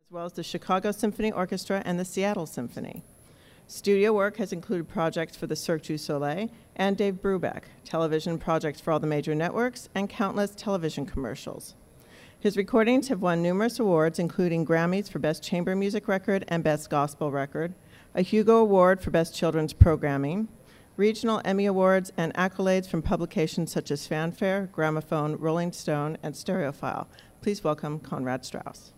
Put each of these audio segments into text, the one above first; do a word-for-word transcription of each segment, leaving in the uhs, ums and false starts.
as well as the Chicago Symphony Orchestra and the Seattle Symphony. Studio work has included projects for the Cirque du Soleil and Dave Brubeck, television projects for all the major networks, and countless television commercials. His recordings have won numerous awards, including Grammys for Best Chamber Music Record and Best Gospel Record, a Hugo Award for Best Children's Programming, regional Emmy Awards, and accolades from publications such as Fanfare, Gramophone, Rolling Stone, and Stereophile. Please welcome Conrad Strauss.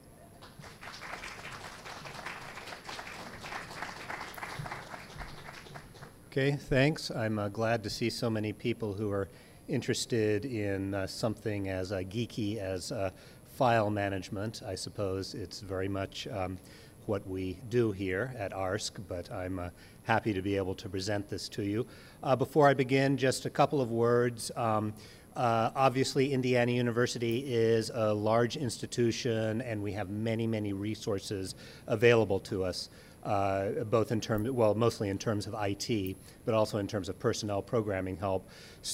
Okay, thanks. I'm uh, glad to see so many people who are interested in uh, something as uh, geeky as uh, file management. I suppose it's very much um, what we do here at A R S C, but I'm uh, happy to be able to present this to you. Uh, before I begin, just a couple of words. Um, uh, obviously, Indiana University is a large institution, and we have many, many resources available to us. Uh, both in terms, well, mostly in terms of I T, but also in terms of personnel programming help.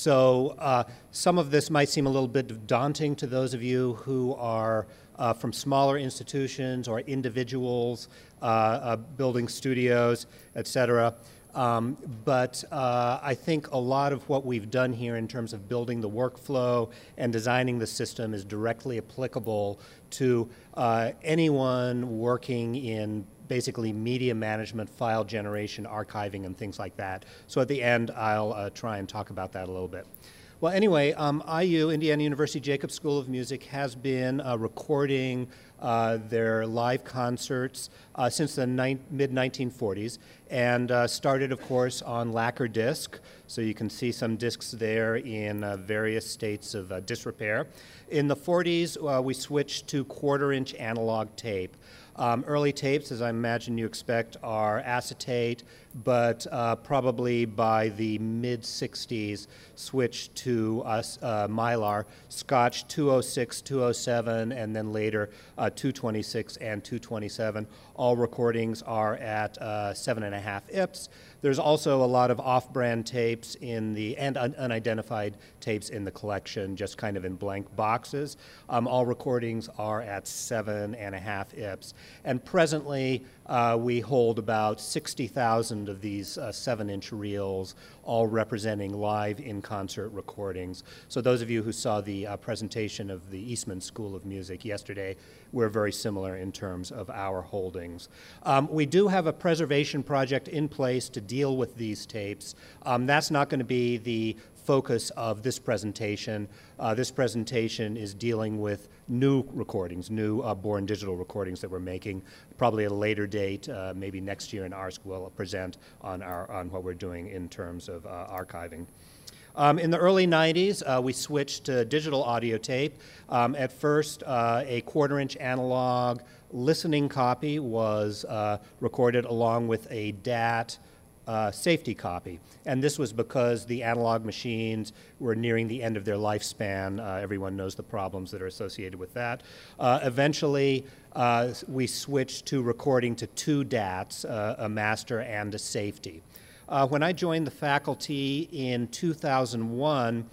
So uh, some of this might seem a little bit daunting to those of you who are uh, from smaller institutions or individuals uh, uh, building studios, et cetera. Um, but uh, I think a lot of what we've done here in terms of building the workflow and designing the system is directly applicable to uh, anyone working in basically media management, file generation, archiving, and things like that. So at the end, I'll uh, try and talk about that a little bit. Well, anyway, um, I U, Indiana University Jacobs School of Music, has been uh, recording uh, their live concerts uh, since the mid nineteen forties, and uh, started, of course, on lacquer disc. So you can see some discs there in uh, various states of uh, disrepair. In the forties, uh, we switched to quarter-inch analog tape. Um, early tapes, as I imagine you expect, are acetate, but uh, probably by the mid sixties switched to uh, uh, Mylar, Scotch two oh six, two oh seven, and then later uh, two twenty-six and two twenty-seven. All recordings are at uh, seven and a half I P S. There's also a lot of off-brand tapes in the, and un unidentified tapes in the collection, just kind of in blank boxes. Um, all recordings are at seven and a half I P S. And presently, uh, we hold about sixty thousand of these uh, seven-inch reels, all representing live in-concert recordings. So those of you who saw the uh, presentation of the Eastman School of Music yesterday, we're very similar in terms of our holdings. Um, we do have a preservation project in place to deal with these tapes. Um, that's not going to be the focus of this presentation. Uh, this presentation is dealing with new recordings, new uh, born digital recordings that we're making, probably at a later date, uh, maybe next year in A R S C we'll present on, our, on what we're doing in terms of uh, archiving. Um, in the early nineties, uh, we switched to digital audio tape. Um, at first, uh, a quarter-inch analog listening copy was uh, recorded along with a D A T Uh, safety copy. And this was because the analog machines were nearing the end of their lifespan. Uh, everyone knows the problems that are associated with that. Uh, eventually, uh, we switched to recording to two D A Ts, uh, a master and a safety. Uh, when I joined the faculty in two thousand one,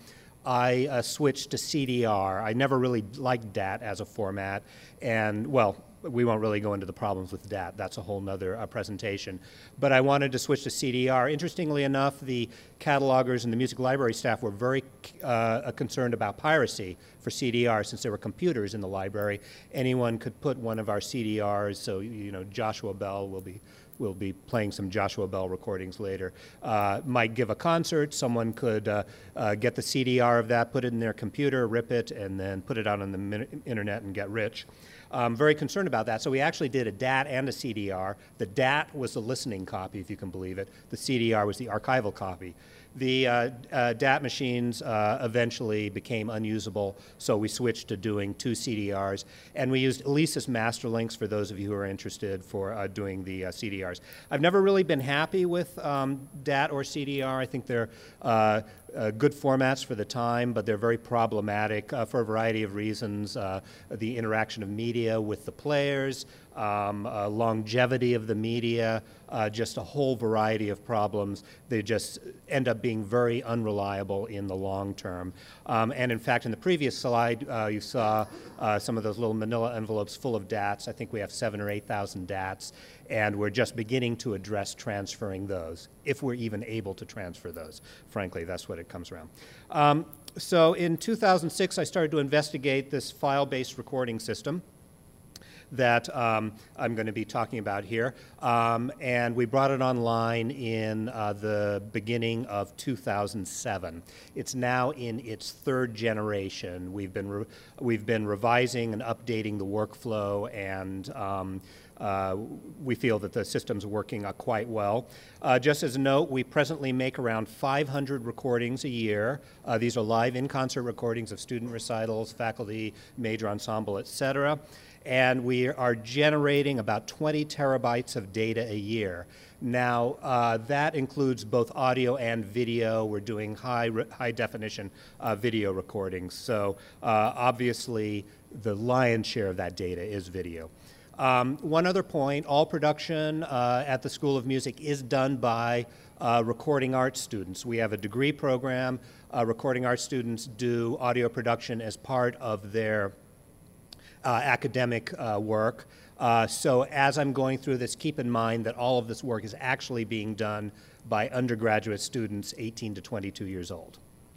I uh, switched to C D R. I never really liked D A T as a format, and well, we won't really go into the problems with D A T. That's a whole nother uh, presentation. But I wanted to switch to C D R. Interestingly enough, the catalogers and the music library staff were very uh, concerned about piracy for C D R, since there were computers in the library. Anyone could put one of our C D Rs, so, you know, Joshua Bell will be We'll be playing some Joshua Bell recordings later. Uh, might give a concert, someone could uh, uh, get the C D R of that, put it in their computer, rip it, and then put it out on the internet and get rich. Um, very concerned about that, so we actually did a D A T and a C D R. The D A T was the listening copy, if you can believe it. The C D R was the archival copy. The uh, uh, D A T machines uh, eventually became unusable, so we switched to doing two C D Rs, and we used Alesis Masterlinks for those of you who are interested for uh, doing the uh, C D Rs. I've never really been happy with um, D A T or C D R. I think they're uh, uh, good formats for the time, but they're very problematic uh, for a variety of reasons. Uh, the interaction of media with the players, um, uh, longevity of the media, uh, just a whole variety of problems. They just end up being very unreliable in the long term. Um, and in fact, in the previous slide, uh, you saw uh, some of those little manila envelopes full of D A Ts. I think we have seven or eight thousand D A Ts, and we're just beginning to address transferring those, if we're even able to transfer those. Frankly, that's what it comes around. Um, so in two thousand six, I started to investigate this file-based recording system that um, I'm going to be talking about here. Um, and we brought it online in uh, the beginning of two thousand seven. It's now in its third generation. We've been, re we've been revising and updating the workflow, and um, uh, we feel that the system's working uh, quite well. Uh, just as a note, we presently make around five hundred recordings a year. Uh, these are live in-concert recordings of student recitals, faculty, major ensemble, et cetera. And we are generating about twenty terabytes of data a year. Now, uh, that includes both audio and video. We're doing high, high definition uh, video recordings. So uh, obviously, the lion's share of that data is video. Um, one other point, all production uh, at the School of Music is done by uh, recording arts students. We have a degree program. Uh, recording arts students do audio production as part of their Uh, academic uh, work. Uh, so as I'm going through this, keep in mind that all of this work is actually being done by undergraduate students eighteen to twenty-two years old.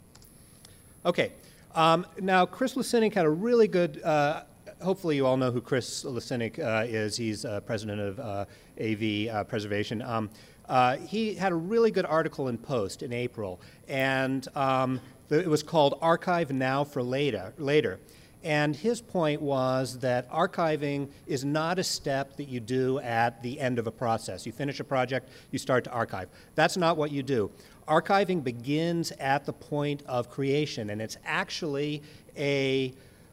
Okay, um, now Chris Lasinik had a really good, uh, hopefully you all know who Chris Lasinik uh, is. He's uh, president of uh, A V uh, Preservation. Um, uh, he had a really good article in Post in April, and um, the, it was called Archive Now for Later. later. And his point was that archiving is not a step that you do at the end of a process. You finish a project, you start to archive. That's not what you do. Archiving begins at the point of creation, and it's actually a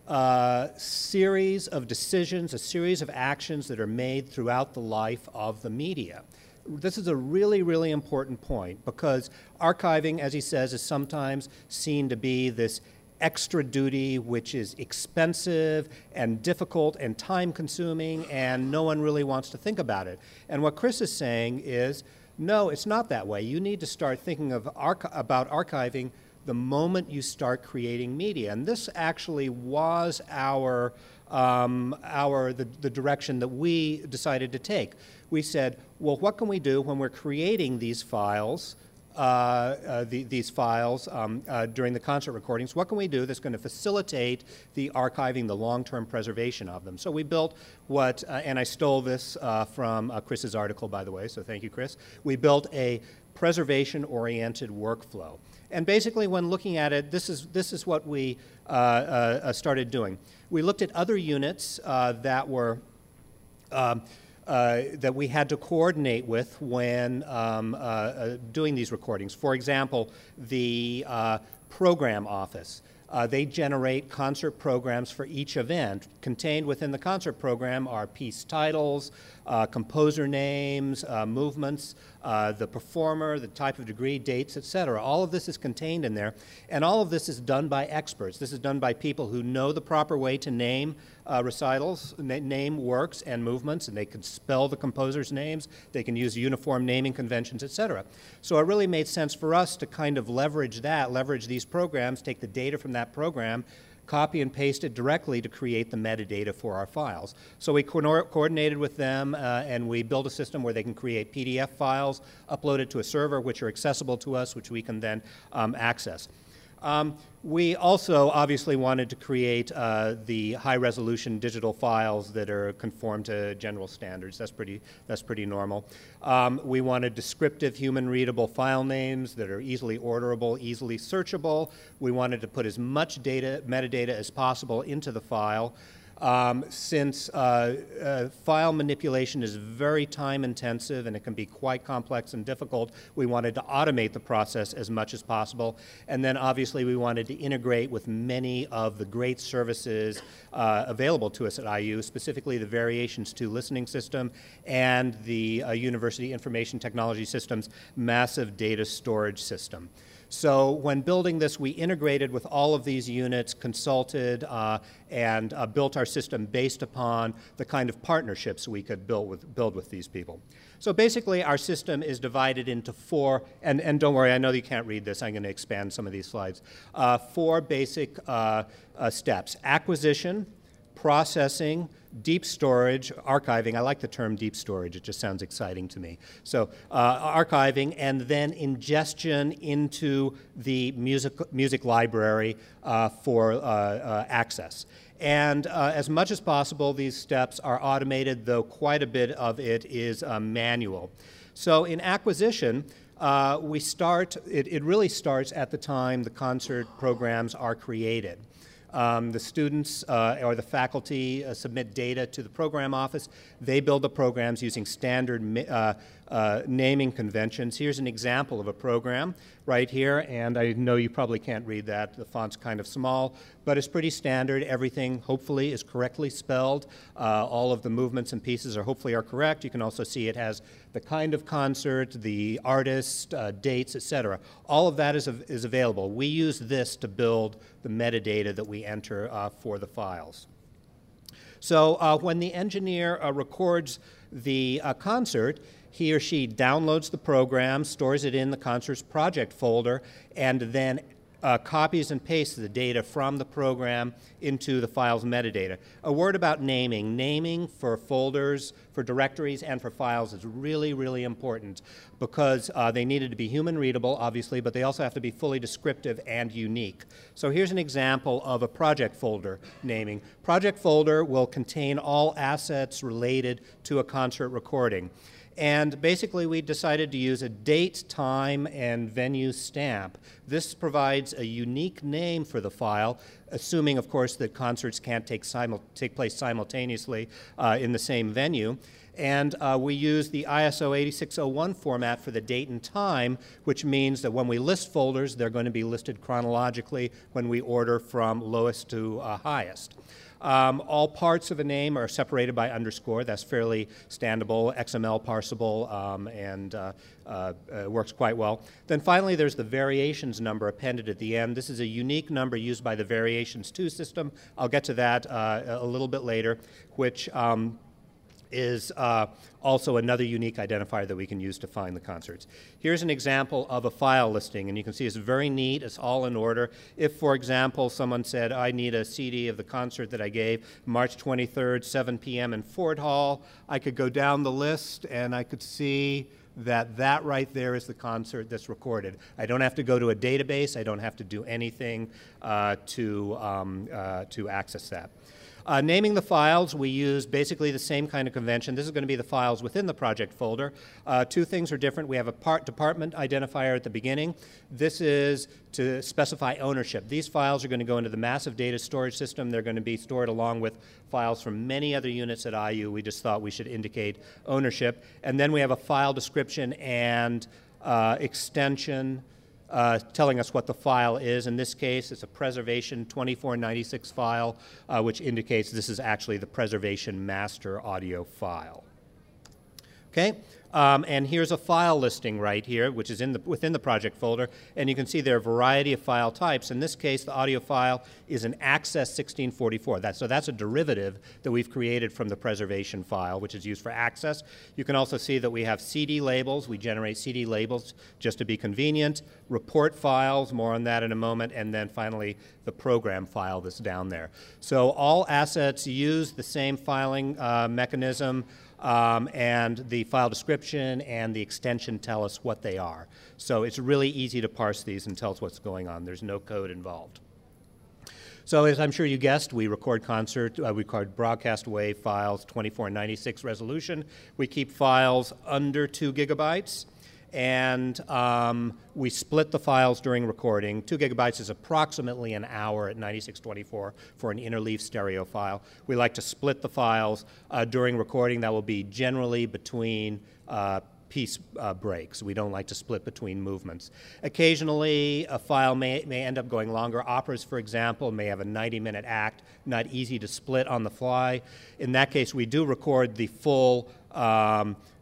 uh, series of decisions, a series of actions that are made throughout the life of the media. This is a really, really important point, because archiving, as he says, is sometimes seen to be this extra duty which is expensive and difficult and time-consuming, and no one really wants to think about it. And what Chris is saying is, no, it's not that way. You need to start thinking of archi- about archiving the moment you start creating media. And this actually was our, um, our the, the direction that we decided to take. We said, well, what can we do when we're creating these files Uh, uh, the, these files um, uh, during the concert recordings? What can we do that's going to facilitate the archiving, the long-term preservation of them? So we built what, uh, and I stole this uh, from uh, Chris's article, by the way, so thank you, Chris. We built a preservation-oriented workflow. And basically, when looking at it, this is, this is what we uh, uh, started doing. We looked at other units uh, that were um, Uh, that we had to coordinate with when um, uh, uh, doing these recordings. For example, the uh, program office. Uh, they generate concert programs for each event. Contained within the concert program are piece titles, uh, composer names, uh, movements, uh, the performer, the type of degree, dates, et cetera. All of this is contained in there, and all of this is done by experts. This is done by people who know the proper way to name uh, recitals, na name works and movements, and they can spell the composers' names, they can use uniform naming conventions, et cetera. So it really made sense for us to kind of leverage that, leverage these programs, take the data from that program, copy and paste it directly to create the metadata for our files. So we co coordinated with them, uh, and we built a system where they can create P D F files, upload it to a server, which are accessible to us, which we can then um, access. Um, we also obviously wanted to create uh, the high-resolution digital files that are conform to general standards. That's pretty, that's pretty normal. Um, we wanted descriptive, human-readable file names that are easily orderable, easily searchable. We wanted to put as much data, metadata as possible into the file. Um, since uh, uh, file manipulation is very time-intensive and it can be quite complex and difficult, we wanted to automate the process as much as possible. And then obviously we wanted to integrate with many of the great services uh, available to us at I U, specifically the Variations two listening system and the uh, University Information Technology System's massive data storage system. So when building this, we integrated with all of these units, consulted, uh, and uh, built our system based upon the kind of partnerships we could build with, build with these people. So basically, our system is divided into four, and, and don't worry, I know you can't read this. I'm going to expand some of these slides. Uh, four basic uh, uh, steps: acquisition, processing, deep storage, archiving. I like the term deep storage. It just sounds exciting to me. So uh, archiving, and then ingestion into the music, music library uh, for uh, uh, access. And uh, as much as possible, these steps are automated, though quite a bit of it is uh, manual. So in acquisition, uh, we start, it, it really starts at the time the concert programs are created. Um, the students uh, or the faculty uh, submit data to the program office. They build the programs using standard uh, uh, naming conventions. Here's an example of a program right here, and I know you probably can't read that. The font's kind of small, but it's pretty standard. Everything, hopefully, is correctly spelled. Uh, all of the movements and pieces are hopefully are correct. You can also see it has the kind of concert, the artist, uh, dates, et cetera. All of that is, is available. We use this to build the metadata that we enter uh, for the files. So uh, when the engineer uh, records the uh, concert, he or she downloads the program, stores it in the concert's project folder, and then uh, copies and pastes the data from the program into the file's metadata. A word about naming. Naming for folders, for directories, and for files is really, really important because uh, they needed to be human readable, obviously, but they also have to be fully descriptive and unique. So here's an example of a project folder naming. Project folder will contain all assets related to a concert recording. And basically, we decided to use a date, time, and venue stamp. This provides a unique name for the file, assuming, of course, that concerts can't take, simul take place simultaneously uh, in the same venue. And uh, we use the I S O eighty-six oh one format for the date and time, which means that when we list folders, they're going to be listed chronologically when we order from lowest to uh, highest. Um, all parts of a name are separated by underscore. That's fairly standable, X M L parsable, um, and uh, uh, uh, works quite well. Then finally, there's the variations number appended at the end. This is a unique number used by the Variations two system. I'll get to that uh, a little bit later, which um, is uh, also another unique identifier that we can use to find the concerts. Here's an example of a file listing, and you can see it's very neat. It's all in order. If, for example, someone said, I need a C D of the concert that I gave March twenty-third, seven p m in Ford Hall, I could go down the list and I could see that that right there is the concert that's recorded. I don't have to go to a database. I don't have to do anything uh, to, um, uh, to access that. Uh, naming the files, we use basically the same kind of convention. This is going to be the files within the project folder. Uh, two things are different. We have a part department identifier at the beginning. This is to specify ownership. These files are going to go into the massive data storage system. They're going to be stored along with files from many other units at I U. We just thought we should indicate ownership. And then we have a file description and uh, extension Uh, telling us what the file is. In this case, it's a preservation twenty-four ninety-six file, uh, which indicates this is actually the preservation master audio file. Okay, um, and here's a file listing right here, which is in the, within the project folder, and you can see there are a variety of file types. In this case, the audio file is an Access sixteen forty-four. That, so that's a derivative that we've created from the preservation file, which is used for access. You can also see that we have C D labels. We generate C D labels just to be convenient. Report files, more on that in a moment, and then finally the program file that's down there. So all assets use the same filing uh, mechanism. Um, and the file description and the extension tell us what they are. So it's really easy to parse these and tell us what's going on. There's no code involved. So as I'm sure you guessed, we record concert, uh, we record broadcast wave files, twenty-four ninety-six resolution. We keep files under two gigabytes. And um, we split the files during recording. Two gigabytes is approximately an hour at ninety-six twenty-four for an interleaf stereo file. We like to split the files uh, during recording. That will be generally between uh, piece uh, breaks. We don't like to split between movements. Occasionally, a file may, may end up going longer. Operas, for example, may have a ninety minute act, not easy to split on the fly. In that case, we do record the full um,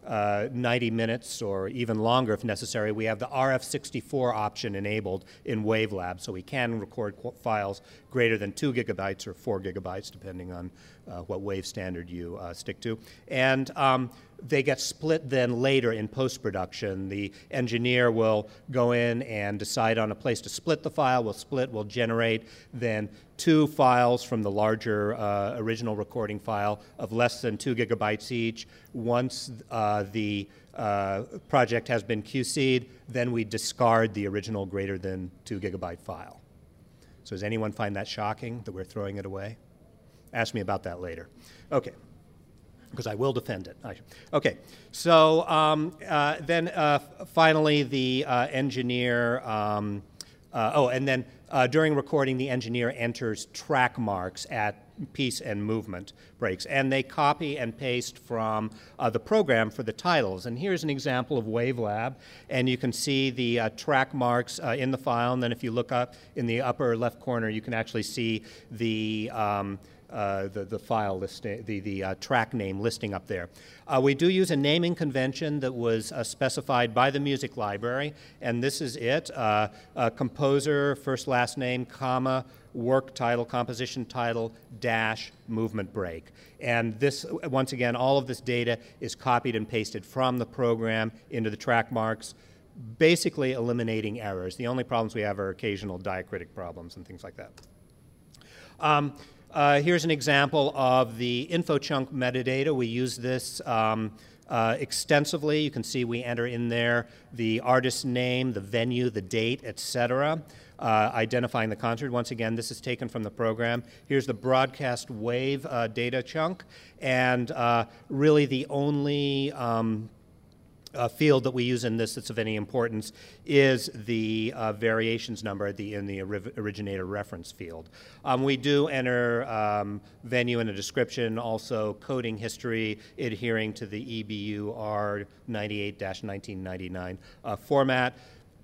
uh, ninety minutes or even longer if necessary, we have the R F sixty-four option enabled in Wavelab, so we can record files greater than two gigabytes or four gigabytes, depending on uh, what wave standard you uh, stick to. And um, they get split then later in post-production. The engineer will go in and decide on a place to split the file. We'll split, we'll generate then two files from the larger uh, original recording file of less than two gigabytes each. Once uh, the uh, project has been Q C'd, then we discard the original greater than two gigabyte file. So does anyone find that shocking, that we're throwing it away? Ask me about that later. Okay. Because I will defend it. I, okay, so um, uh, then uh, finally the uh, engineer, um, uh, oh, and then uh, during recording the engineer enters track marks at piece and movement breaks, and they copy and paste from uh, the program for the titles. And here's an example of Wavelab, and you can see the uh, track marks uh, in the file, and then if you look up in the upper left corner, you can actually see the um, Uh, the, the file listing, the, the uh, track name listing up there. Uh, we do use a naming convention that was uh, specified by the music library, and this is it. Uh, uh, composer, first last name, comma, work title, composition title, dash, movement break. And this, once again, all of this data is copied and pasted from the program into the track marks, basically eliminating errors. The only problems we have are occasional diacritic problems and things like that. Um, Uh, here's an example of the info chunk metadata. We use this um, uh, extensively. You can see we enter in there the artist's name, the venue, the date, et cetera, uh, identifying the concert. Once again, this is taken from the program. Here's the broadcast wave uh, data chunk, and uh, really the only um, Uh, field that we use in this that's of any importance is the uh, variations number at the, in the originator reference field. Um, we do enter um, venue in a description, also coding history adhering to the E B U R ninety-eight dash nineteen ninety-nine uh, format.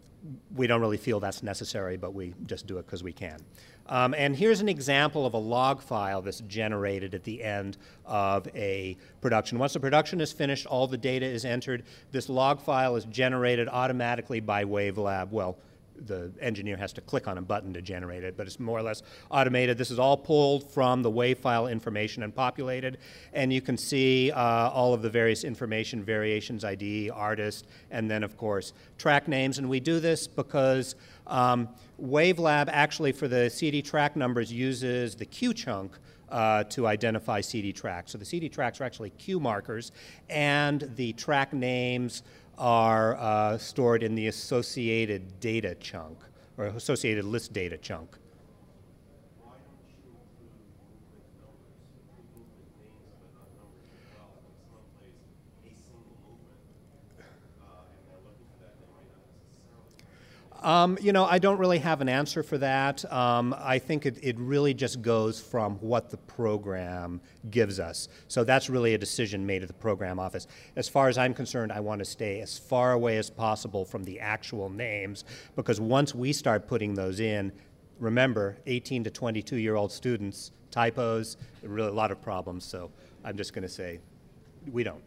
We don't really feel that's necessary, but we just do it because we can. Um, and here's an example of a log file that's generated at the end of a production. Once the production is finished, all the data is entered. This log file is generated automatically by Wavelab. Well, the engineer has to click on a button to generate it, but it's more or less automated. This is all pulled from the WAV file information and populated, and you can see uh, all of the various information, variations, I D, artist, and then, of course, track names. And we do this because um, Wavelab actually, for the C D track numbers, uses the Q chunk uh, to identify C D tracks. So the C D tracks are actually Q markers, and the track names are uh, stored in the associated data chunk, or associated list data chunk. Why don't you include movement numbers, movement names, but not numbers as well? If someone plays a single movement uh, and they're looking for that, they might not necessarily. Um, you know, I don't really have an answer for that. Um, I think it, it really just goes from what the program gives us. So that's really a decision made at the program office. As far as I'm concerned, I want to stay as far away as possible from the actual names, because once we start putting those in, remember, eighteen to twenty-two year old students, typos, really a lot of problems. So I'm just going to say, we don't.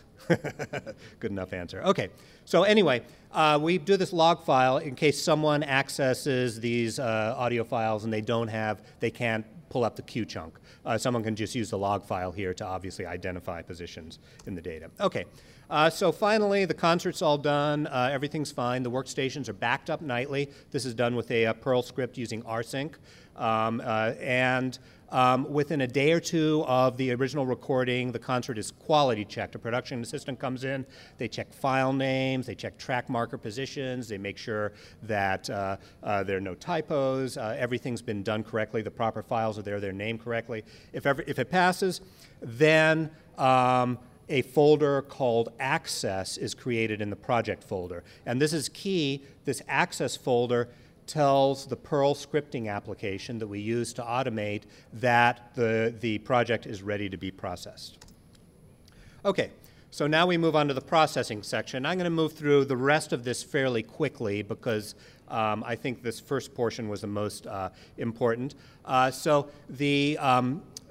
Good enough answer. Okay, so anyway, uh, we do this log file in case someone accesses these uh, audio files and they don't have, they can't pull up the Q chunk. Uh, someone can just use the log file here to obviously identify positions in the data. Okay, uh, so finally the concert's all done, uh, everything's fine, the workstations are backed up nightly. This is done with a, a Perl script using rsync, um, uh, and Um, within a day or two of the original recording, the concert is quality checked. A production assistant comes in, they check file names, they check track marker positions, they make sure that uh, uh, there are no typos, uh, everything's been done correctly, the proper files are there, they're named correctly. If, ever, if it passes, then um, a folder called Access is created in the project folder. And this is key, this Access folder tells the Perl scripting application that we use to automate that the, the project is ready to be processed. Okay, so now we move on to the processing section. I'm going to move through the rest of this fairly quickly because um, I think this first portion was the most uh, important. Uh, so the um,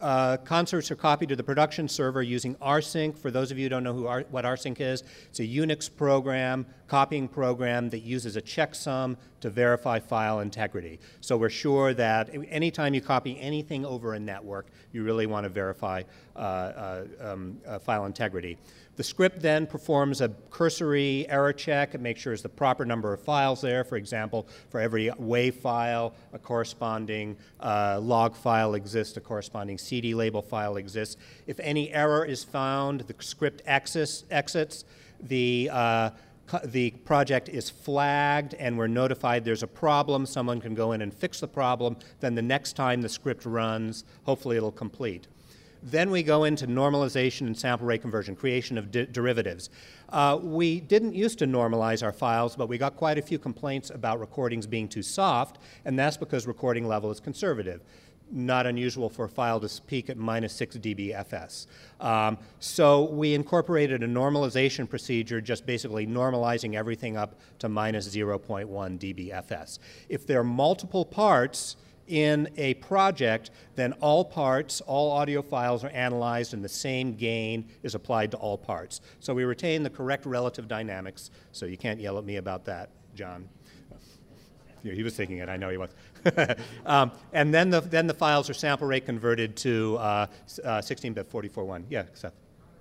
uh, concerts are copied to the production server using rsync. For those of you who don't know who R what rsync is, it's a Unix program, copying program that uses a checksum to verify file integrity. So we're sure that anytime you copy anything over a network, you really want to verify uh, uh, um, uh, file integrity. The script then performs a cursory error check. It makes sure there's the proper number of files there. For example, for every WAV file, a corresponding uh, log file exists, a corresponding C D label file exists. If any error is found, the script exits. exits the, uh, the project is flagged, and we're notified there's a problem. Someone can go in and fix the problem. Then the next time the script runs, hopefully it'll complete. Then we go into normalization and sample rate conversion, creation of de derivatives. Uh, we didn't used to normalize our files, but we got quite a few complaints about recordings being too soft, and that's because recording level is conservative. Not unusual for a file to peak at minus six D B F S. Um, so we incorporated a normalization procedure, just basically normalizing everything up to minus zero point one D B F S. If there are multiple parts in a project, then all parts, all audio files are analyzed and the same gain is applied to all parts. So we retain the correct relative dynamics, so you can't yell at me about that, John. He was thinking it, I know he was. um, and then the, then the files are sample rate converted to uh, uh, sixteen bit forty-four one. Yeah, Seth.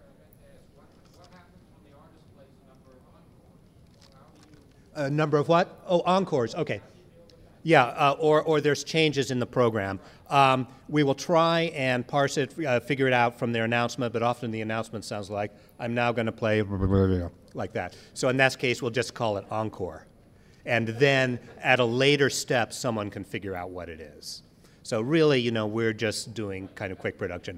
A number of what? Oh, encores, okay. Yeah, uh, or, or there's changes in the program. Um, we will try and parse it, uh, figure it out from their announcement, but often the announcement sounds like, I'm now going to play like that. So in that case, we'll just call it encore. And then at a later step, someone can figure out what it is. So really, you know, we're just doing kind of quick production.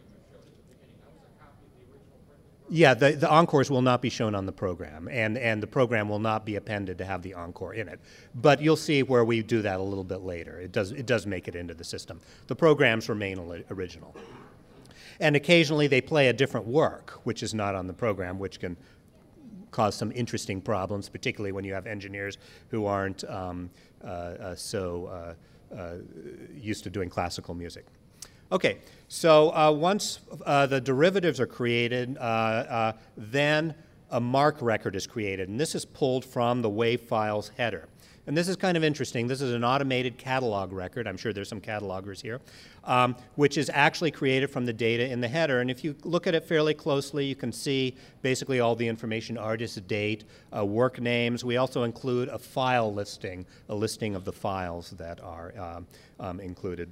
Yeah, the, the encores will not be shown on the program, and, and the program will not be appended to have the encore in it. But you'll see where we do that a little bit later. It does, it does make it into the system. The programs remain original. And occasionally they play a different work, which is not on the program, which can cause some interesting problems, particularly when you have engineers who aren't um, uh, uh, so uh, uh, used to doing classical music. Okay, so uh, once uh, the derivatives are created, uh, uh, then a MARC record is created, and this is pulled from the WAV files header. And this is kind of interesting. This is an automated catalog record. I'm sure there's some catalogers here, um, which is actually created from the data in the header. And if you look at it fairly closely, you can see basically all the information, artist, date, uh, work names. We also include a file listing, a listing of the files that are um, um, included.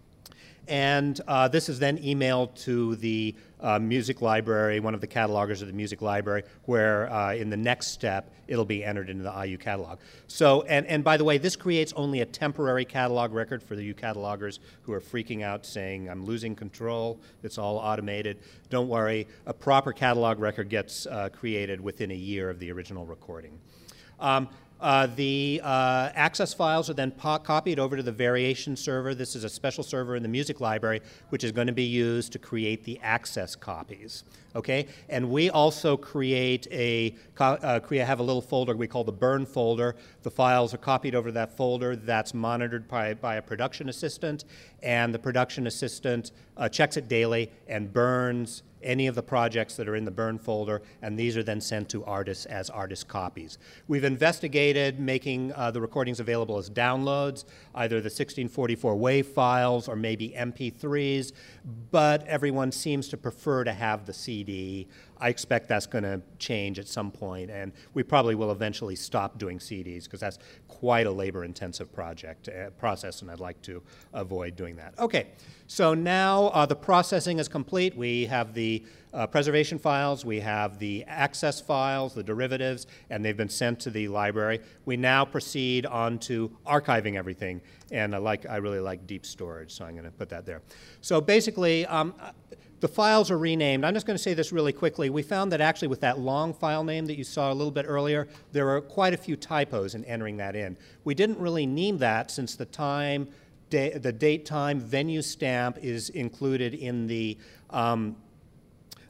And uh, this is then emailed to the uh, music library, one of the catalogers of the music library, where uh, in the next step, it'll be entered into the I U catalog. So, and, and by the way, this creates only a temporary catalog record for the I U catalogers who are freaking out saying, I'm losing control, it's all automated. Don't worry, a proper catalog record gets uh, created within a year of the original recording. Um, Uh, the uh, access files are then copied over to the variation server. This is a special server in the music library which is going to be used to create the access copies. Okay, and we also create a uh, create, have a little folder we call the burn folder. The files are copied over to that folder. That's monitored by, by a production assistant, and the production assistant uh, checks it daily and burns any of the projects that are in the burn folder, and these are then sent to artists as artist copies. We've investigated making uh, the recordings available as downloads, either the sixteen forty-four WAV files or maybe M P threes, but everyone seems to prefer to have the C D. I expect that's going to change at some point, and we probably will eventually stop doing C Ds because that's quite a labor-intensive project uh, process, and I'd like to avoid doing that. Okay, so now uh, the processing is complete. We have the uh, preservation files, we have the access files, the derivatives, and they've been sent to the library. We now proceed on to archiving everything, and I like I really like deep storage, so I'm going to put that there. So basically, um, the files are renamed. I'm just going to say this really quickly. We found that actually with that long file name that you saw a little bit earlier, there were quite a few typos in entering that in. We didn't really name that since the time, the date, time, venue stamp is included in the um,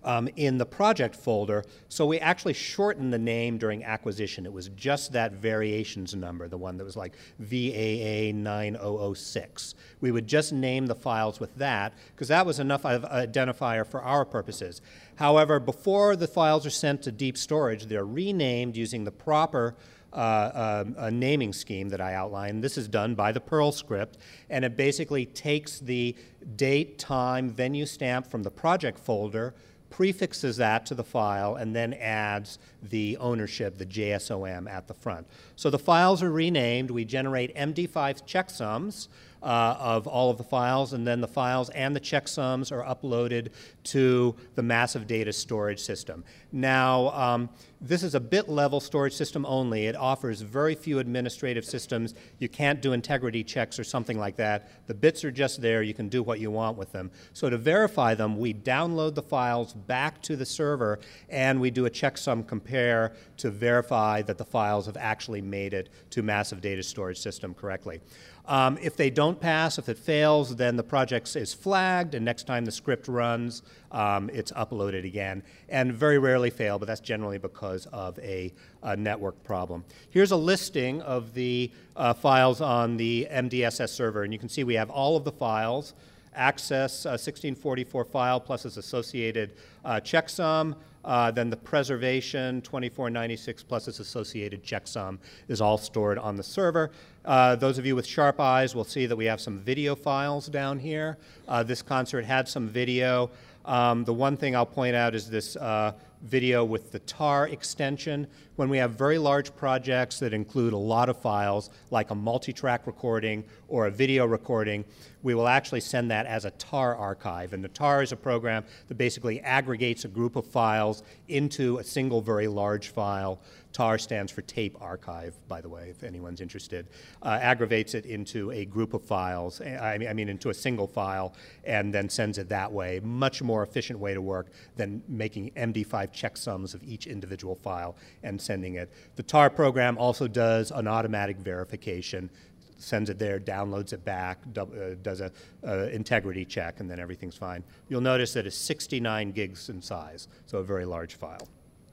um, in the project folder. So we actually shortened the name during acquisition. It was just that variations number, the one that was like V A A nine thousand six. We would just name the files with that because that was enough of an identifier for our purposes. However, before the files are sent to deep storage, they're renamed using the proper Uh, uh, a naming scheme that I outlined. This is done by the Perl script, and it basically takes the date, time, venue stamp from the project folder, prefixes that to the file, and then adds the ownership, the J S O M, at the front. So the files are renamed. We generate M D five checksums uh, of all of the files, and then the files and the checksums are uploaded to the massive data storage system. Now, um, this is a bit-level storage system only. It offers very few administrative systems. You can't do integrity checks or something like that. The bits are just there. You can do what you want with them. So to verify them, we download the files back to the server, and we do a checksum compare to verify that the files have actually made it to massive data storage system correctly. Um, if they don't pass, if it fails, then the project is flagged, and next time the script runs, um, it's uploaded again. And very rarely fail, but that's generally because of a, a network problem. Here's a listing of the uh, files on the M D S S server, and you can see we have all of the files, access uh, sixteen forty-four file plus its associated uh, checksum. Uh, then the preservation twenty-four ninety-six plus its associated checksum is all stored on the server. Uh, those of you with sharp eyes will see that we have some video files down here. Uh, this concert had some video. Um, the one thing I'll point out is this uh, video with the tar extension. When we have very large projects that include a lot of files, like a multi-track recording or a video recording, we will actually send that as a tar archive. And the tar is a program that basically aggregates a group of files into a single very large file. tar stands for tape archive, by the way, if anyone's interested. Uh, aggravates it into a group of files, I mean, I mean into a single file, and then sends it that way. Much more efficient way to work than making M D five checksums of each individual file and sending it. The tar program also does an automatic verification, sends it there, downloads it back, uh, does a uh, integrity check, and then everything's fine. You'll notice that it's sixty-nine gigs in size, so a very large file.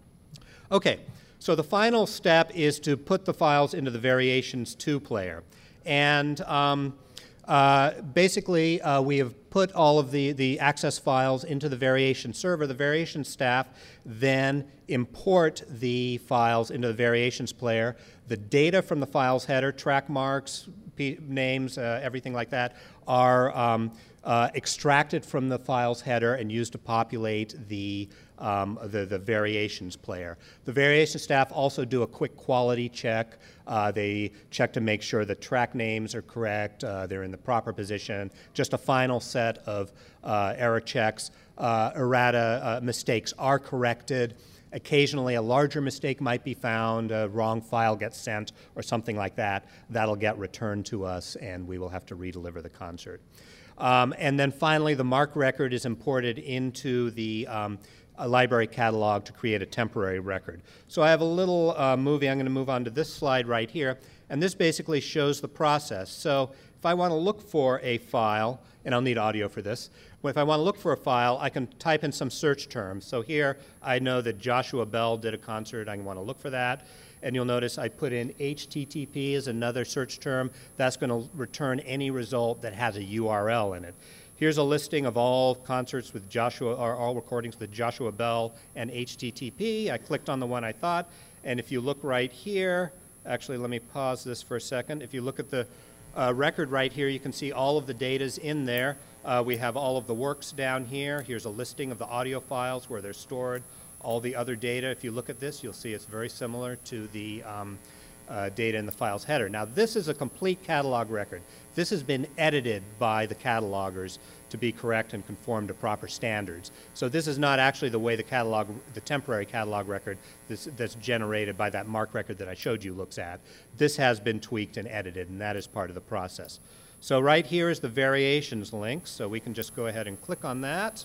Okay, so the final step is to put the files into the Variations two player. And um, uh, basically, uh, we have put all of the, the access files into the Variation server. The Variations staff then import the files into the Variations player. The data from the files header, track marks, p names, uh, everything like that, are um, uh, extracted from the files header and used to populate the Um, the, the variations player. The variations staff also do a quick quality check. Uh, they check to make sure the track names are correct, uh, they're in the proper position, just a final set of uh, error checks. Uh, errata uh, mistakes are corrected. Occasionally a larger mistake might be found, a wrong file gets sent or something like that. That'll get returned to us and we will have to redeliver the concert. Um, and then finally the MARC record is imported into the um, a library catalog to create a temporary record. So I have a little uh, movie. I'm going to move on to this slide right here. And this basically shows the process. So if I want to look for a file, and I'll need audio for this, if I want to look for a file, I can type in some search terms. So here I know that Joshua Bell did a concert. I want to look for that. And you'll notice I put in H T T P as another search term. That's going to return any result that has a U R L in it. Here's a listing of all concerts with Joshua, or all recordings with Joshua Bell and H T T P. I clicked on the one I thought, and if you look right here, actually let me pause this for a second. If you look at the uh, record right here, you can see all of the data's in there. Uh, we have all of the works down here. Here's a listing of the audio files where they're stored. All the other data, if you look at this, you'll see it's very similar to the um, uh, data in the files header. Now this is a complete catalog record. This has been edited by the catalogers to be correct and conform to proper standards. So this is not actually the way the catalog, the temporary catalog record this, that's generated by that MARC record that I showed you looks at. This has been tweaked and edited, and that is part of the process. So right here is the variations link, so we can just go ahead and click on that.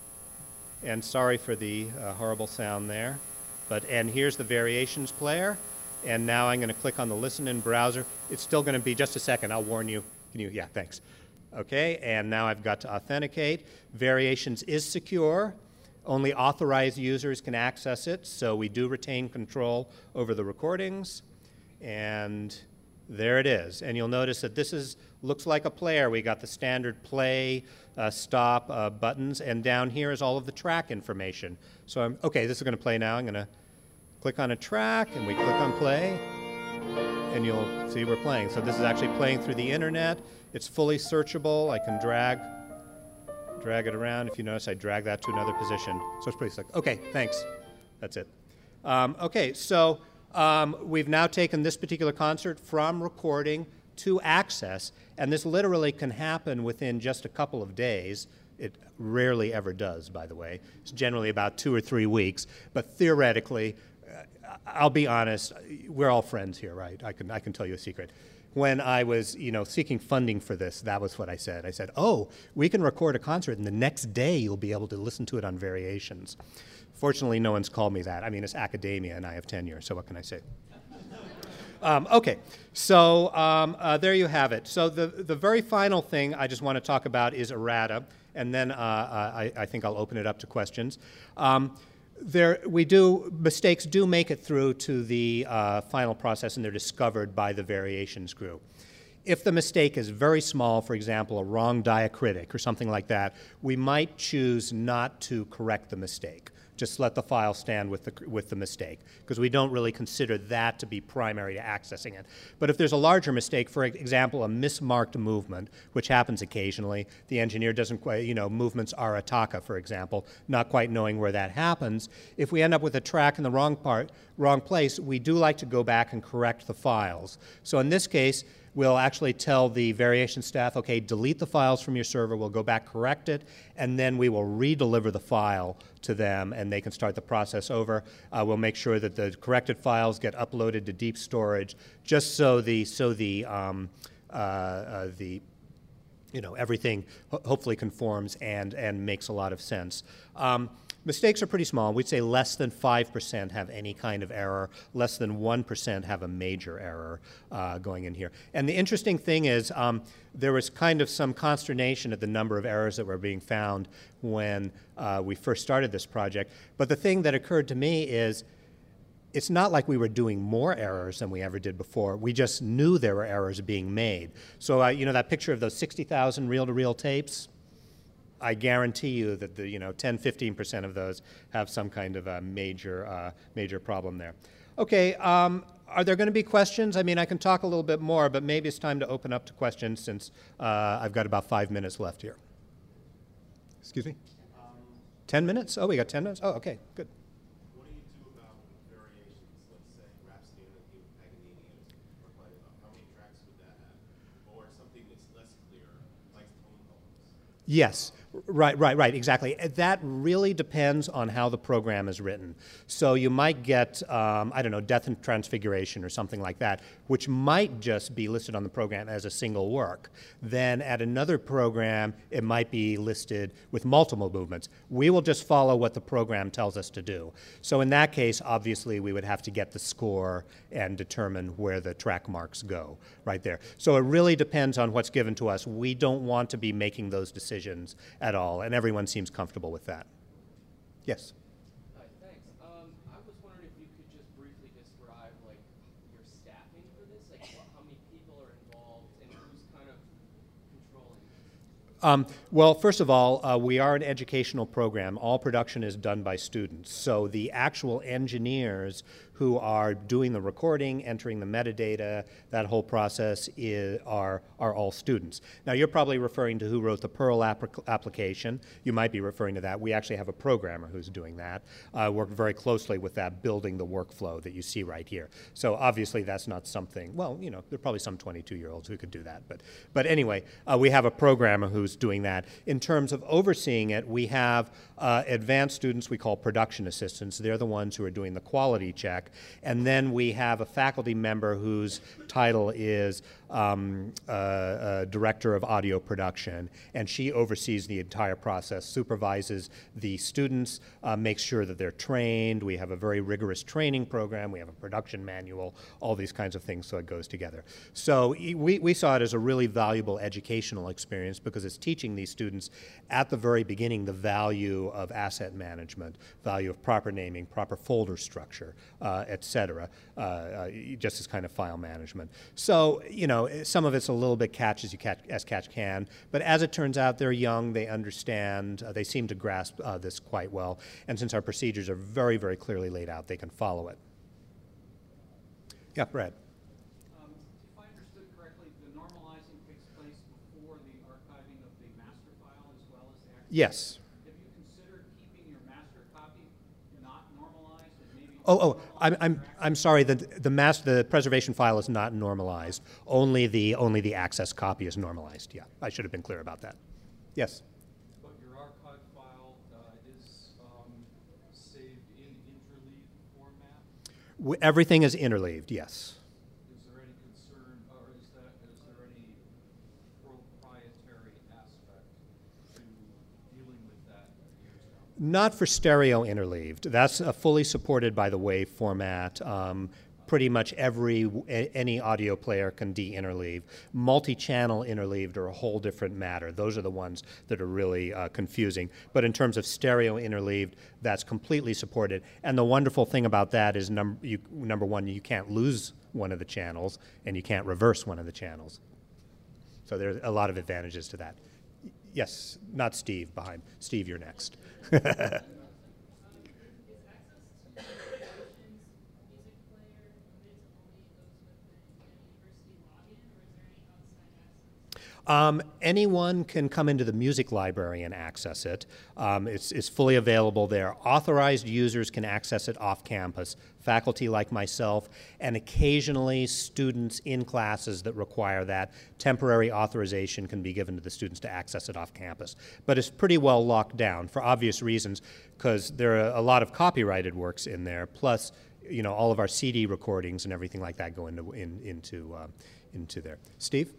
And sorry for the uh, horrible sound there. But, and here's the variations player. And now I'm going to click on the listen in browser. It's still going to be just a second. I'll warn you. Can you? Yeah, thanks. Okay, and now I've got to authenticate. Variations is secure. Only authorized users can access it, so we do retain control over the recordings. And there it is. And you'll notice that this is looks like a player. We got the standard play, uh, stop uh, buttons, and down here is all of the track information. So I'm, okay, this is going to play now. I'm going to click on a track, and we click on play, and you'll see we're playing. So this is actually playing through the internet. It's fully searchable. I can drag, drag it around. If you notice, I drag that to another position. So it's pretty slick. Okay, thanks. That's it. Um, okay, so um, we've now taken this particular concert from recording to access, and this literally can happen within just a couple of days. It rarely ever does, by the way. It's generally about two or three weeks, but theoretically, uh, I'll be honest, we're all friends here, right? I can, I can tell you a secret. When I was, you know, seeking funding for this, that was what I said. I said, oh, we can record a concert, and the next day you'll be able to listen to it on Variations. Fortunately, no one's called me that. I mean, it's academia, and I have tenure, so what can I say? Um, okay, so um, uh, there you have it. So the, the very final thing I just want to talk about is errata, and then uh, I, I think I'll open it up to questions. Um, there, we do, mistakes do make it through to the uh, final process, and they're discovered by the variations crew. If the mistake is very small, for example, a wrong diacritic or something like that, we might choose not to correct the mistake. Just let the file stand with the, with the mistake, because we don't really consider that to be primary to accessing it. But if there's a larger mistake, for example, a mismarked movement, which happens occasionally, the engineer doesn't quite, you know, movements arataka, for example, not quite knowing where that happens. If we end up with a track in the wrong part, wrong place, we do like to go back and correct the files. So in this case, we'll actually tell the variation staff, okay, delete the files from your server, we'll go back, correct it, and then we will re-deliver the file to them, and they can start the process over. Uh, we'll make sure that the corrected files get uploaded to deep storage, just so the, so the, um, uh, uh, the you know, everything ho hopefully conforms and, and makes a lot of sense. Um, Mistakes are pretty small. We'd say less than five percent have any kind of error. Less than one percent have a major error uh, going in here. And the interesting thing is um, there was kind of some consternation at the number of errors that were being found when uh, we first started this project. But the thing that occurred to me is it's not like we were doing more errors than we ever did before. We just knew there were errors being made. So uh, you know that picture of those sixty thousand reel-to-reel tapes? I guarantee you that the you know ten, fifteen percent of those have some kind of a major uh, major problem there. Okay, um, are there going to be questions? I mean, I can talk a little bit more, but maybe it's time to open up to questions since uh, I've got about five minutes left here. Excuse me? Um, ten minutes? Oh, we got ten minutes? Oh, okay, good. What do you do about variations? Let's say Rhapsody and Paganini or playing up. How many tracks would that have? Or something that's less clear, like tone colors? Yes. Right, right, right, exactly. That really depends on how the program is written. So you might get, um, I don't know, Death and Transfiguration or something like that, which might just be listed on the program as a single work. Then at another program, it might be listed with multiple movements. We will just follow what the program tells us to do. So in that case, obviously, we would have to get the score and determine where the track marks go right there. So it really depends on what's given to us. We don't want to be making those decisions at all, and everyone seems comfortable with that. Yes? Hi, thanks. Um, I was wondering if you could just briefly describe, like, your staffing for this, like what, how many people are involved and who's kind of controlling this? Um, well, first of all, uh, we are an educational program. All production is done by students. So the actual engineers who are doing the recording, entering the metadata, that whole process is, are, are all students. Now, you're probably referring to who wrote the Perl app application. You might be referring to that. We actually have a programmer who's doing that. Uh, worked very closely with that, building the workflow that you see right here. So obviously that's not something, well, you know, there are probably some twenty-two-year-olds who could do that. But, but anyway, uh, we have a programmer who's doing that. In terms of overseeing it, we have uh, advanced students we call production assistants. They're the ones who are doing the quality check Brubeck. And then we have a faculty member whose title is um, uh, uh, Director of Audio Production, and she oversees the entire process, supervises the students, uh, makes sure that they're trained. We have a very rigorous training program. We have a production manual, all these kinds of things, so it goes together. So e- we, we saw it as a really valuable educational experience because it's teaching these students at the very beginning the value of asset management, value of proper naming, proper folder structure, uh, et cetera, uh, uh, just as kind of file management. So, you know, some of it's a little bit catch as you catch, as catch can, but as it turns out, they're young, they understand, uh, they seem to grasp uh, this quite well, and since our procedures are very, very clearly laid out, they can follow it. Yeah, Brad. Um, if I understood correctly, the normalizing takes place before the archiving of the master file as well as the actual. Yes. Have you considered keeping your master copy not normalized and maybe? Oh, oh, I'm, I'm, I'm sorry. The the mass the preservation file is not normalized. Only the only the access copy is normalized. Yeah, I should have been clear about that. Yes. But your archive file uh, is um, saved in interleaved format. W- Everything is interleaved. Yes. Is there any concern, or is that is there any proprietary aspect to dealing with that years down? Not for stereo interleaved. That's uh, fully supported by the WAV format. Um, pretty much every a, any audio player can de-interleave. Multi-channel interleaved are a whole different matter. Those are the ones that are really uh, confusing. But in terms of stereo interleaved, that's completely supported. And the wonderful thing about that is num- you, number one, you can't lose one of the channels, and you can't reverse one of the channels. So there's a lot of advantages to that. Yes, not Steve behind. Steve, you're next. Um, anyone can come into the music library and access it. Um, it's, it's fully available there. Authorized users can access it off campus, faculty like myself, and occasionally students in classes that require that. Temporary authorization can be given to the students to access it off campus. But it's pretty well locked down for obvious reasons, because there are a lot of copyrighted works in there, plus you know, all of our C D recordings and everything like that go into, in, into, uh, into there. Steve?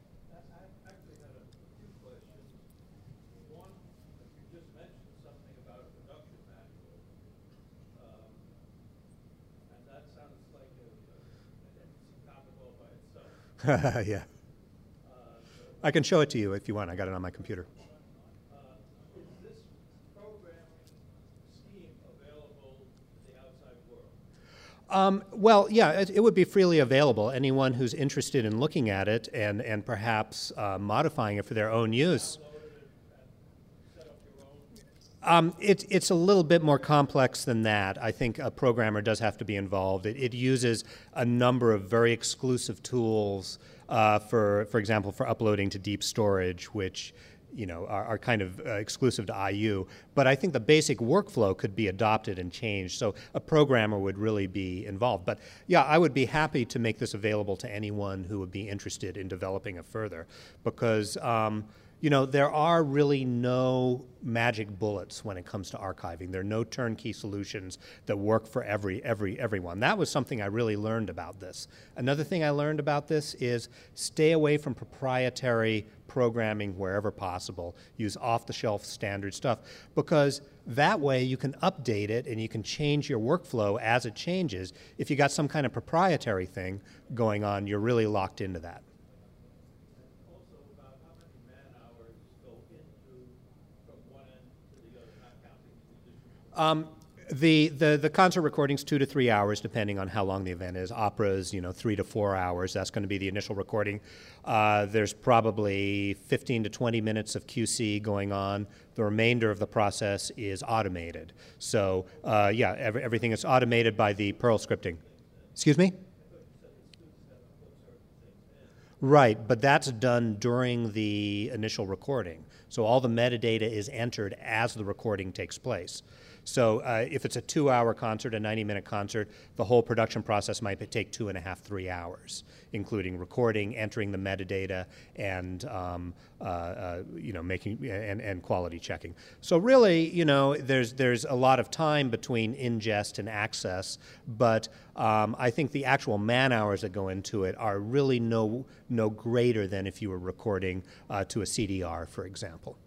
Yeah. I can show it to you if you want. I got it on my computer. Uh, is this programming scheme available to the outside world? Um, well, yeah, it, it would be freely available. Anyone who's interested in looking at it and, and perhaps uh, modifying it for their own use. Um, it, it's a little bit more complex than that. I think a programmer does have to be involved. It, it uses a number of very exclusive tools, uh, for, for example, for uploading to deep storage, which you know, are, are kind of uh, exclusive to I U. But I think the basic workflow could be adopted and changed, so a programmer would really be involved. But yeah, I would be happy to make this available to anyone who would be interested in developing it further, because um, you know, there are really no magic bullets when it comes to archiving. There are no turnkey solutions that work for every, every, everyone. That was something I really learned about this. Another thing I learned about this is stay away from proprietary programming wherever possible. Use off-the-shelf standard stuff, because that way you can update it and you can change your workflow as it changes. If you got some kind of proprietary thing going on, you're really locked into that. Um, the, the, the concert recording's two to three hours, depending on how long the event is. Opera's, you know, three to four hours. That's going to be the initial recording. Uh, there's probably fifteen to twenty minutes of Q C going on. The remainder of the process is automated. So, uh, yeah, every, everything is automated by the Perl scripting. Excuse me? Right, but that's done during the initial recording. So all the metadata is entered as the recording takes place. So uh, if it's a two-hour concert, a ninety-minute concert, the whole production process might take two and a half, three hours, including recording, entering the metadata, and um, uh, uh, you know, making and, and quality checking. So really, you know, there's there's a lot of time between ingest and access, but um, I think the actual man hours that go into it are really no no greater than if you were recording uh, to a C D R, for example.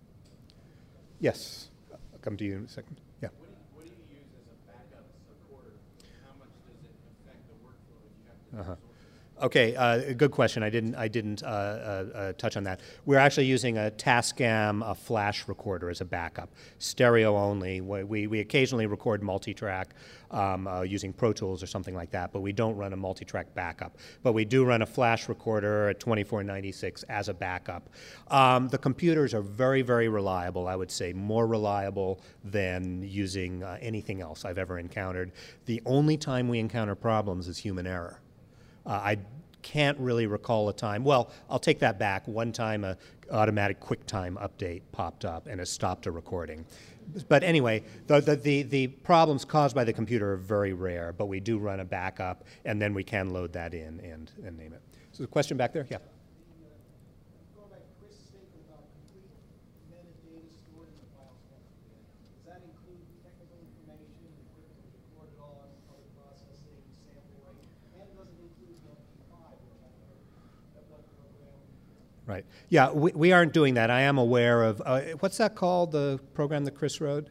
Yes, I'll come to you in a second. Yeah. What do you, what do you use as a backup recorder? How much does it affect the workflow if you have to Uh-huh. absorb it? Okay, uh, good question. I didn't, I didn't uh, uh, uh, touch on that. We're actually using a Tascam a flash recorder as a backup, stereo only. We, we, we occasionally record multi-track um, uh, using Pro Tools or something like that, but we don't run a multi-track backup. But we do run a flash recorder at twenty-four ninety-six as a backup. Um, the computers are very, very reliable. I would say more reliable than using uh, anything else I've ever encountered. The only time we encounter problems is human error. Uh, I can't really recall a time. Well, I'll take that back. One time a automatic QuickTime update popped up and has stopped a recording. But anyway, the, the, the, the problems caused by the computer are very rare, but we do run a backup, and then we can load that in and, and name it. So the question back there? Yeah. Going back to Chris' statement about complete metadata stored in the file system, does that include technical information, equipment was recorded on, other processing, sample rate, and does it include the M P five, which I know that one program? Right. Yeah, we, we aren't doing that. I am aware of, uh, what's that called, the program that Chris wrote?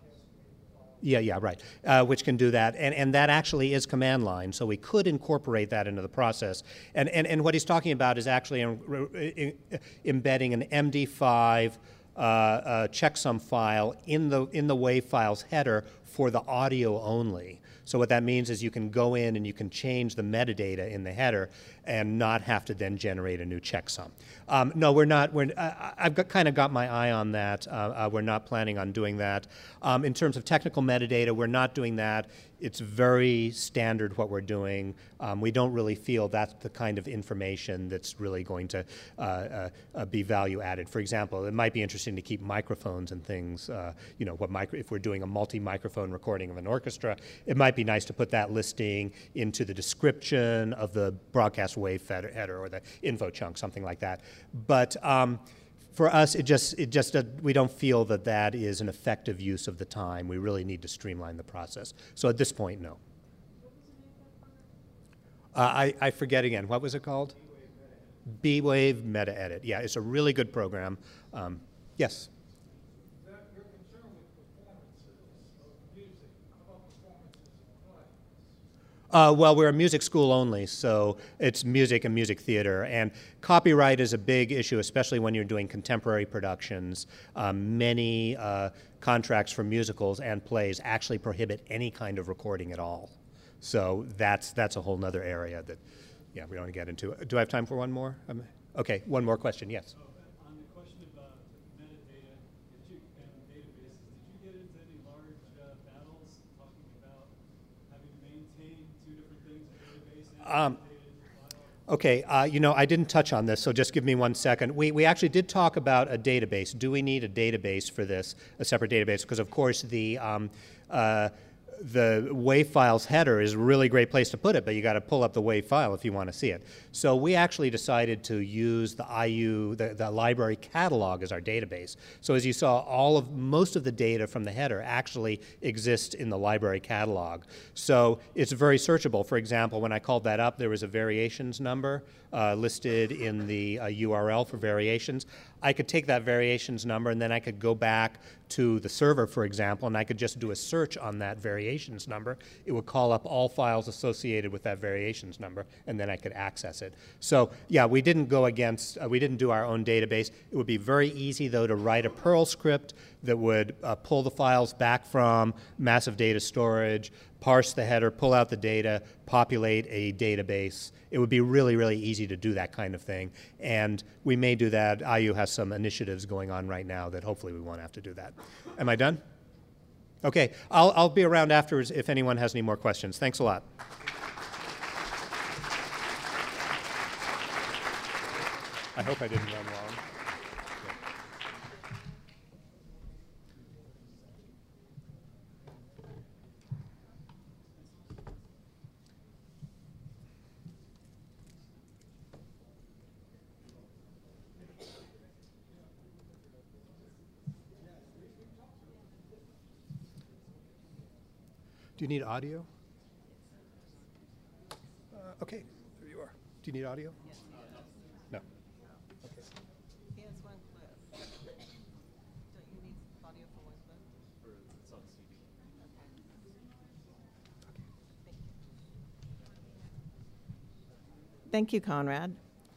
Yeah, yeah, right, uh, which can do that. And, and that actually is command line, so we could incorporate that into the process. And, and, and what he's talking about is actually in, in, embedding an M D five uh, uh, checksum file in the, in the WAV files header for the audio only. So what that means is you can go in and you can change the metadata in the header and not have to then generate a new checksum. Um, no, we're not. We're, I, I've got, kind of got my eye on that. Uh, uh, we're not planning on doing that. Um, in terms of technical metadata, we're not doing that. It's very standard what we're doing. Um, we don't really feel that's the kind of information that's really going to uh, uh, uh, be value added. For example, it might be interesting to keep microphones and things. Uh, you know, what micro, if we're doing a multi-microphone recording of an orchestra, it might be nice to put that listing into the description of the broadcast wave header or the info chunk, something like that. But um, for us, it just, it just uh, we don't feel that that is an effective use of the time. We really need to streamline the process. So at this point, no. Uh, I, I forget again. What was it called? B-Wave Meta Edit. Yeah, it's a really good program. Um, yes? That you're concerned with performances of music. How about performances of plays? Uh, well, we're a music school only, so it's music and music theater. And copyright is a big issue, especially when you're doing contemporary productions. Um, many uh, contracts for musicals and plays actually prohibit any kind of recording at all. So that's, that's a whole other area that, yeah, we don't want to get into. Do I have time for one more? Um, okay, one more question, yes. So, uh, on the question about metadata did you, and databases, did you get into any large uh, battles talking about having to maintain two different things, a database and Um, metadata in the file? Okay, uh, you know, I didn't touch on this, so just give me one second. We, we actually did talk about a database. Do we need a database for this, a separate database? Because, of course, the, um, uh, the WAV files header is a really great place to put it, but you got to pull up the WAV file if you want to see it. So we actually decided to use the I U, the, the library catalog as our database. So as you saw, all of, most of the data from the header actually exists in the library catalog. So it's very searchable. For example, when I called that up, there was a variations number uh, listed in the uh, U R L for variations. I could take that variations number and then I could go back to the server, for example, and I could just do a search on that variations number. It would call up all files associated with that variations number, and then I could access it. So yeah, we didn't go against, uh, we didn't do our own database. It would be very easy, though, to write a Perl script that would uh, pull the files back from massive data storage, parse the header, pull out the data, populate a database. It would be really, really easy to do that kind of thing. And we may do that. I U has some initiatives going on right now that hopefully we won't have to do that. Am I done? Okay, I'll, I'll be around afterwards if anyone has any more questions. Thanks a lot. I hope I didn't run long. Do you need audio? Uh, okay, there you are. Do you need audio? No. Okay. He has one clip. Don't you need audio for one clip? For, it's on C D. Thank you, Conrad.